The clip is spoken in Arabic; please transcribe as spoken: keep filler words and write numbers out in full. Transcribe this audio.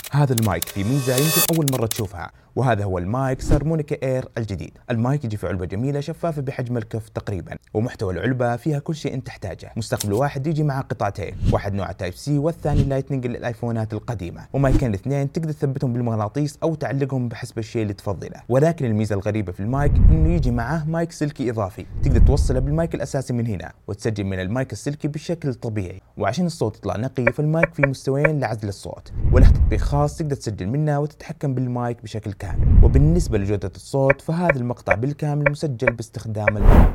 هذا المايك فيه ميزة يمكن أول مرة تشوفها، وهذا هو المايك سارمونيكا اير الجديد. المايك يجي في علبة جميلة شفافة بحجم الكف تقريبا، ومحتوى العلبة فيها كل شيء انت تحتاجه. مستقبل واحد يجي مع قطعتين، واحد نوع تايب سي والثاني لايتنينج للايفونات القديمة، ومايكين الاثنين تقدر تثبتهم بالمغناطيس او تعلقهم بحسب الشيء اللي تفضله. ولكن الميزة الغريبة في المايك انه يجي معاه مايك سلكي اضافي، تقدر توصله بالمايك الاساسي من هنا وتسجل من المايك السلكي بشكل طبيعي. وعشان الصوت يطلع نقي فالمايك فيه مستويين لعزل الصوت، وله تطبيق خاص تقدر تسجل منه وتتحكم بالمايك بشكل كامل. وبالنسبة لجودة الصوت فهذا المقطع بالكامل مسجل باستخدام المايك.